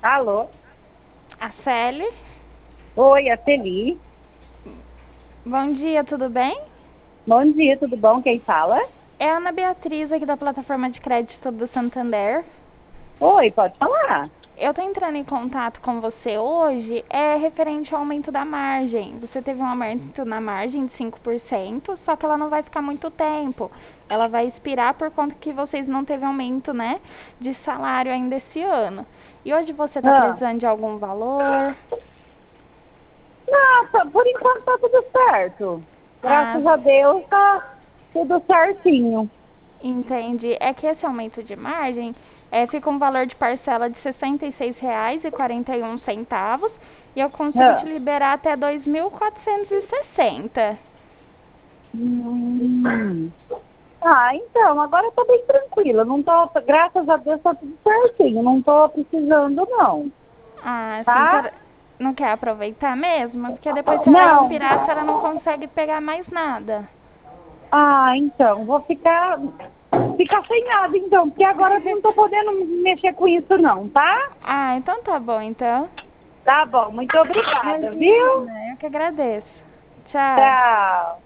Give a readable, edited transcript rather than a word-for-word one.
Alô? A Celi. Oi, a Celi. Bom dia, tudo bem? Bom dia, tudo bom? Quem fala? É a Ana Beatriz aqui da plataforma de crédito do Santander. Oi, pode falar. Eu tô entrando em contato com você hoje, referente ao aumento da margem. Você teve um aumento na margem de 5%, só que ela não vai ficar muito tempo. Ela vai expirar por conta que vocês não teve aumento, né, de salário ainda esse ano. E hoje você está Ah, precisando de algum valor? nossa, por enquanto tá tudo certo. Ah, Graças a Deus tá tudo certinho. Entende? É que esse aumento de margem fica um valor de parcela de R$ 66,41 e eu consigo te Ah. liberar até 2.460. Hum. Então, agora eu tô bem tranquila. Não tô, graças a Deus tá tudo certinho. Não tô precisando, não. Ah, assim, Tá? não quer aproveitar mesmo? Porque depois você vai Não. expirar, a senhora não consegue pegar mais nada. Então, vou ficar sem nada, então, porque agora eu não tô podendo mexer com isso, não, tá? Ah, então tá bom, então. Tá bom, muito obrigada, viu? Imagina, eu que agradeço. Tchau. Tchau.